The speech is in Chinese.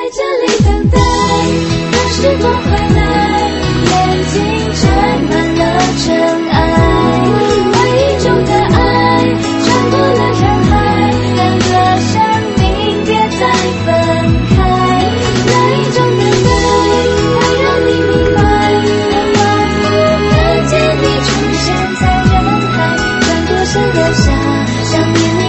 这里等待，等时光回来，眼睛沾满了尘埃，回忆中的爱穿过了人海，两个生命别再分开，哪一种等待会让你明白，我仿佛看见你出现在人海，转过身留下想念你